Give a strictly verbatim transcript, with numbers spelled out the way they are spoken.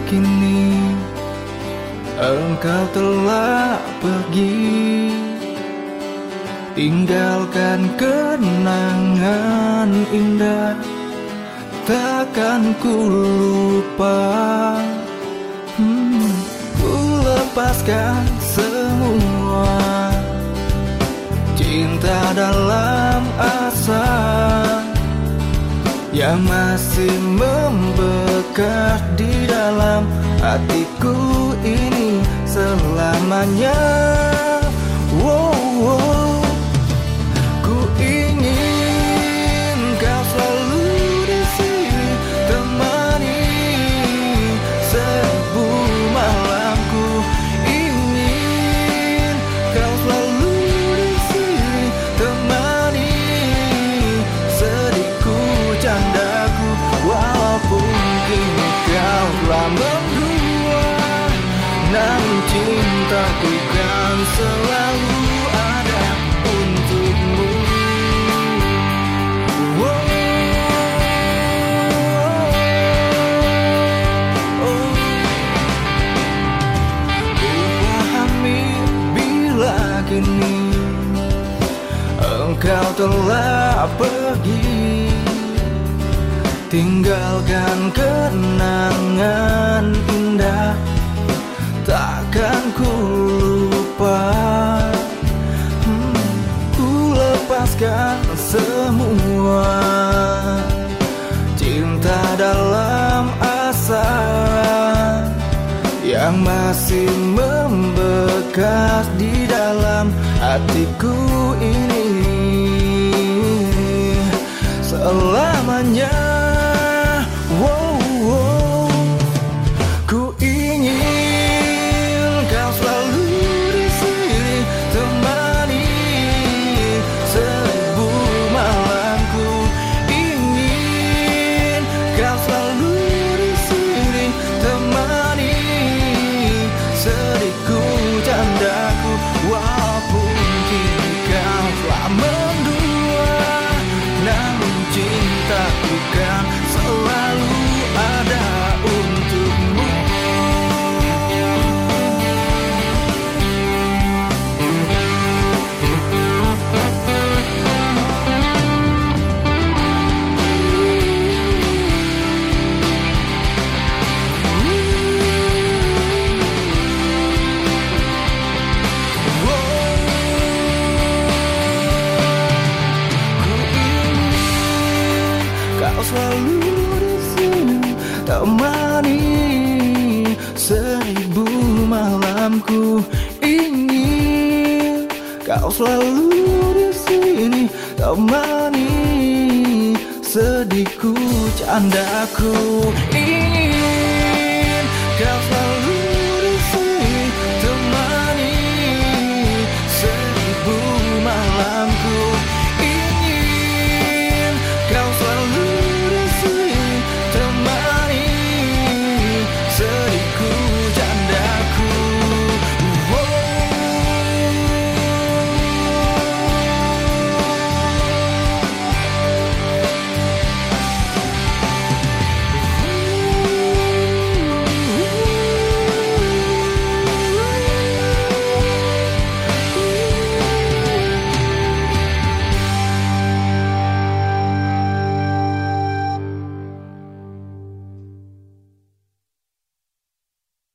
kini engkau telah pergi, tinggalkan kenangan indah, takkan ku lupa. hmm, Ku lepaskan semua cinta dalam asa yang masih membekas di dalam hatiku ini selamanya. Wow, wow. Ku ingin kau selalu di sini, temani seribu malamku. Ingin kau selalu di sini, temani sedihku, candaku. Walaupun kini kau telah mendua, namun cintaku kan selalu ada untukmu. Oh, oh. Ku pahami bila kini engkau telah pergi, tinggalkan kenangan indah, takkan ku lupa. hmm, Ku lepaskan semua cinta dalam asa yang masih membekas di dalam hatiku ini selamanya. Wow, wow. Ku ingin kau selalu di sini, temani seribu malamku. Ingin kau selalu di sini, temani sedihku, candaku. Walaupun kini kau telah mendua, namun cintaku kan selalu ada untukmu. Kau selalu di sini, temani seribu malamku. Ingin kau selalu di sini, temani sedihku, candaku. Ingin